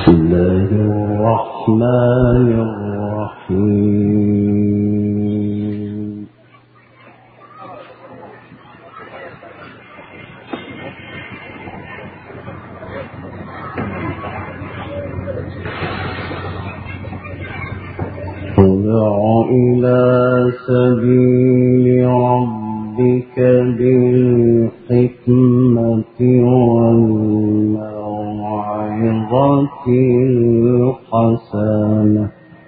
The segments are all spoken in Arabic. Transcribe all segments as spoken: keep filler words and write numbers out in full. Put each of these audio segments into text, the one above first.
بسم الله الرحمن الرحيم ادع إلى سبيل ربك بالحكمة والموعظة الحسنة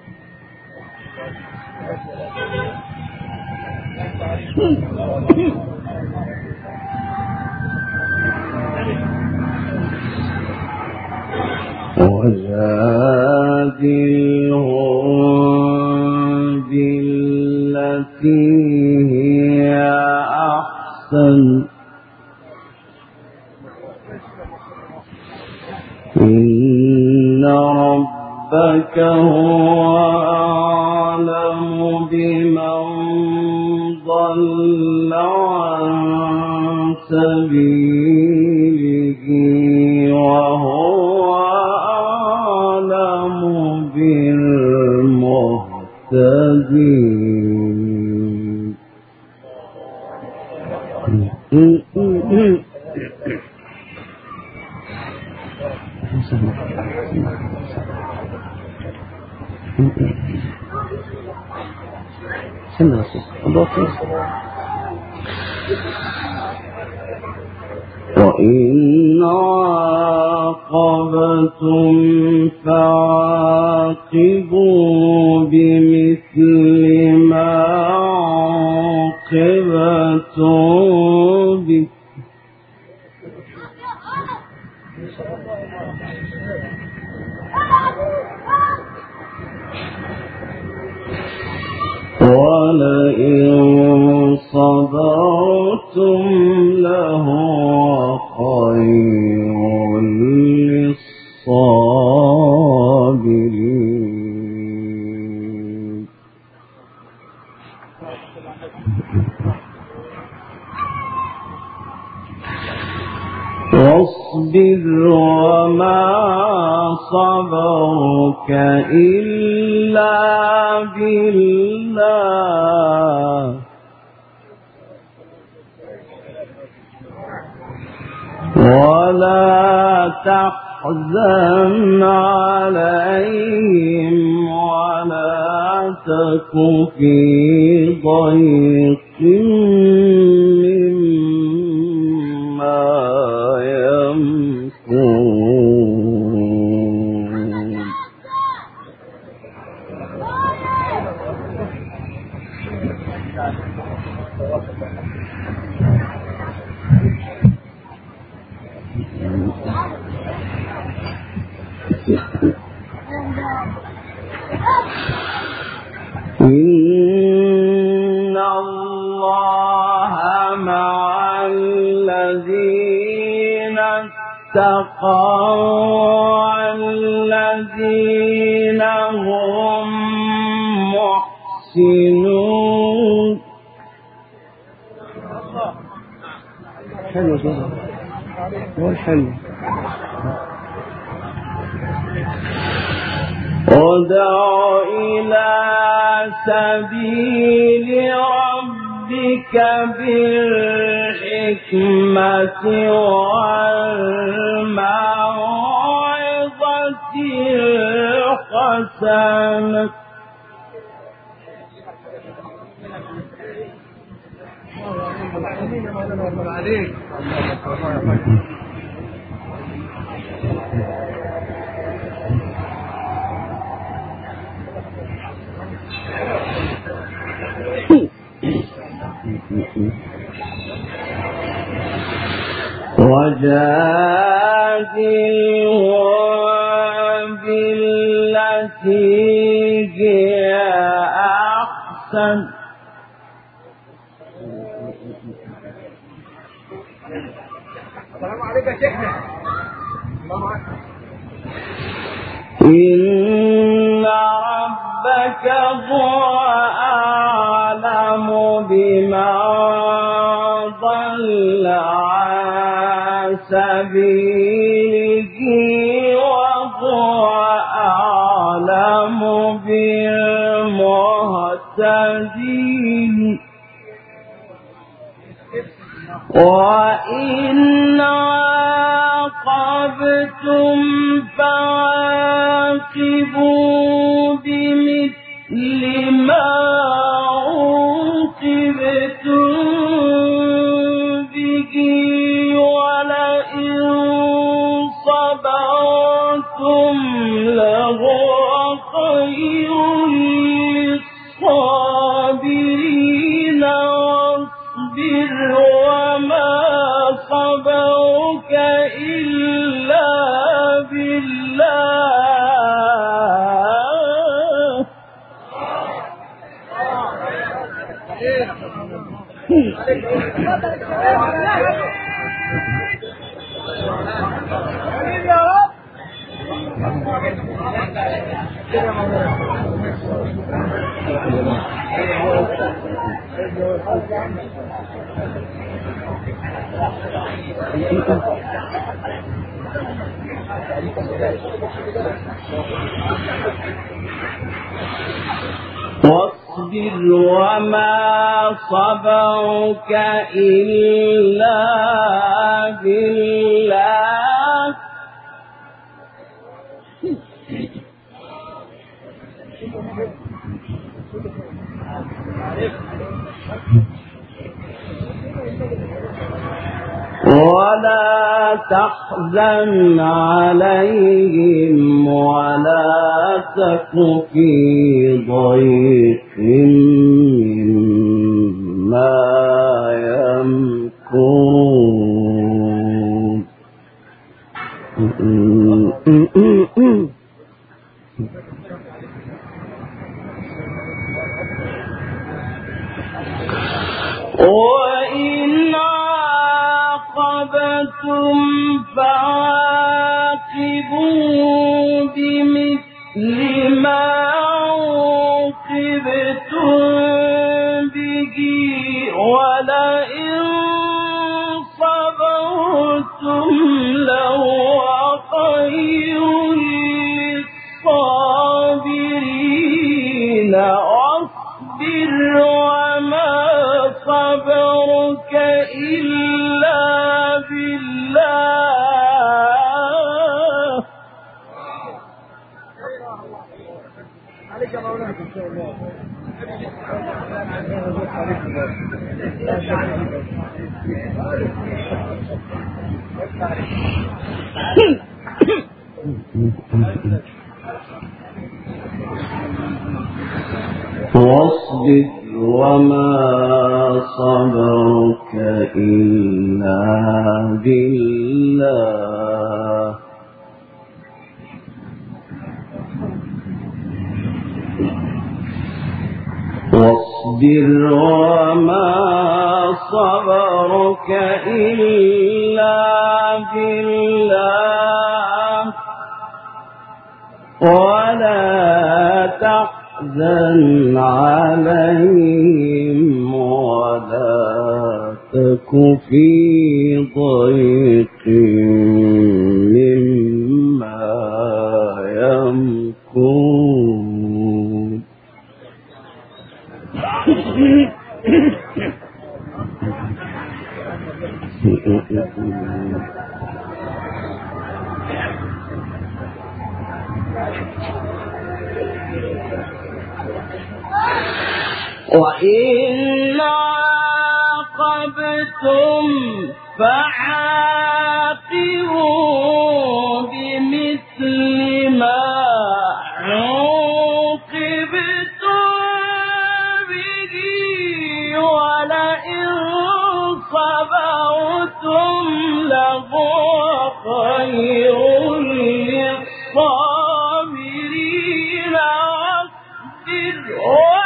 وجادلهم بالتي هي أحسن إن ربك هو أعلم بمن ضل عن سبيله وهو أعلم بالمهتدين. وإن عاقبتم فعاقبوا بمثل ما عوقبتم به ولئن صبرتم لهو خير للصابرين. واصبر وما صبرك إلا بالله ولا تحزن عليهم ولا تك في ضيق مما يمكرون. إن الله مع الذين اتقوا والذين هم محسنون. حلو كده هو الحلو. ادع إلى سبيل ربك بالحكمة والموعظة الحسنة وجادلهم بالتي هي أحسن السلام عليكم يا شيخنا. إن ربك هو أعلم بمن ضل عن سبيله وهو أعلم بالمهتدين وإن عاقبتم فعاقبوا بمثل ما عوقبتم به ولئن صبرتم لهو خير للصابرين واصبر وما صبرك إلا بالله واصبر وما صبرك إلا بالله ولا تحزن عليهم ولا تك في ضيق مما يمكرون وإن عاقبتم فعاقبوا بمثل ما عوقبتم به ولئن صبرتم لهو خير للصابرين واصبر وما صبرك إلا بالله عليك يا مولانا إن شاء الله واصبر وما صبرك إلا بالله واصبر وما صبرك إلا بالله ولا تحزن عليهم ولا تك في ضيق مما يمكرون وإن عاقبتم فعاقبوا بمثل ما عوقبتم به ولئن صبرتم لهو خير للصابرين واصبر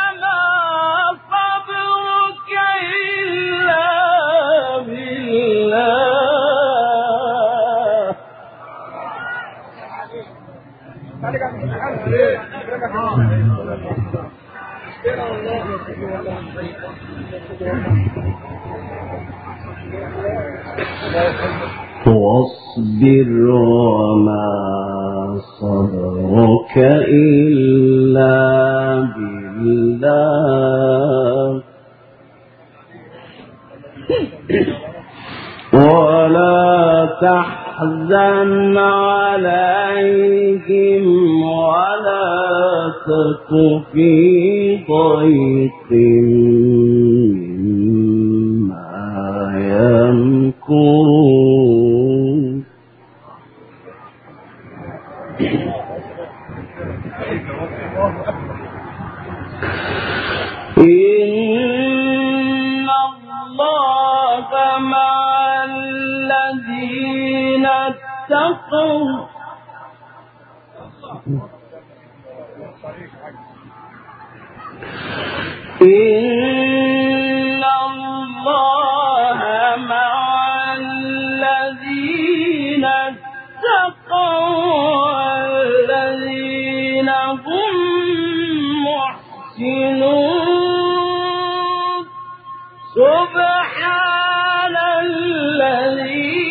واصبر وما صبرك إلا بالله ولا تحزن عليهم ولا تك في ضيق مما يمكرون إن الله مع الذين اتقوا إن الله مع الذين اتقوا والذين هم محسنون سبحان الذي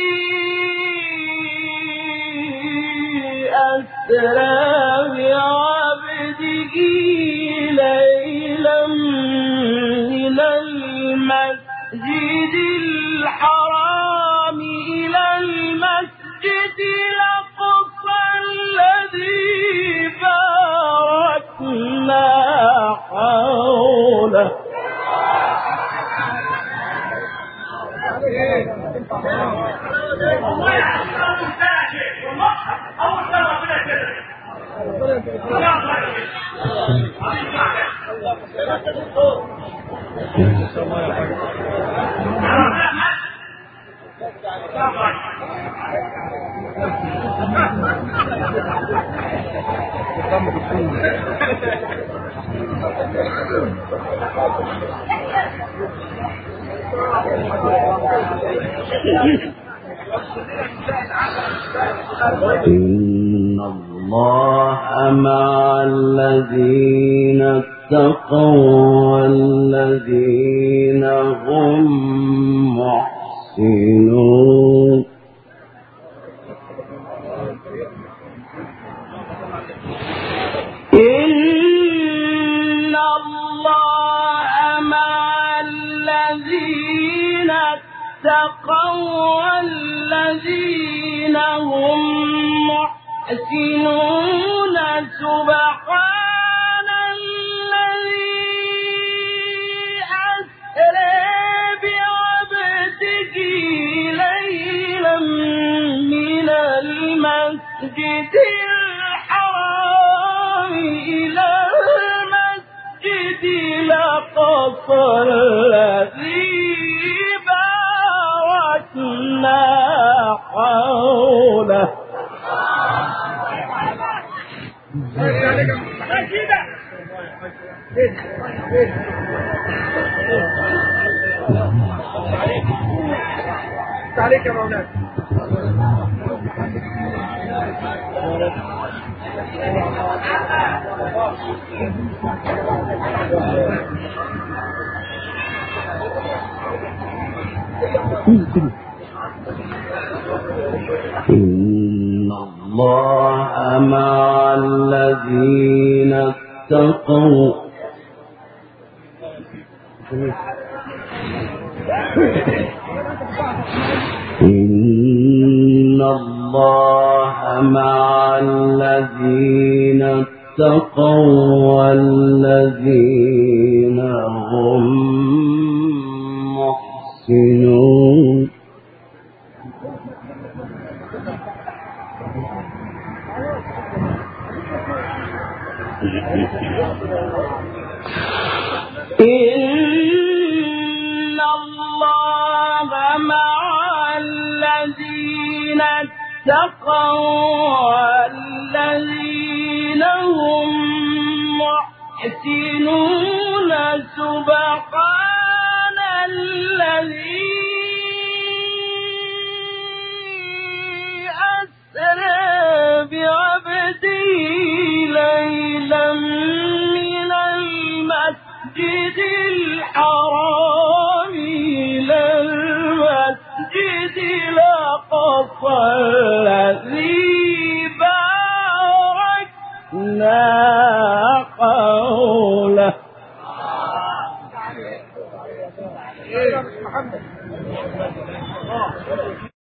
أسرى بعبده ليلا من المسجد الحرام إلى المسجد الأقصى الذي باركنا حوله إن الله مع الذين اتقوا والذين هم محسنون إن الله مع الذين اتقوا والذين هم محسنون سبحان الذي أسرى بعبده ليلا من المسجد الحرام إلى المسجد الأقصى الذي باركنا حوله عليك يا مولانا إن الله مع الذين اتقوا إن الله مع الذين اتقوا والذين هم محسنون إن الله مع الذين اتقوا والذين هم محسنون سبحان الذي أسرى بعبده ليلا من المسجد الحرام إلى المسجد الأقصى الذي باركنا حوله. محمد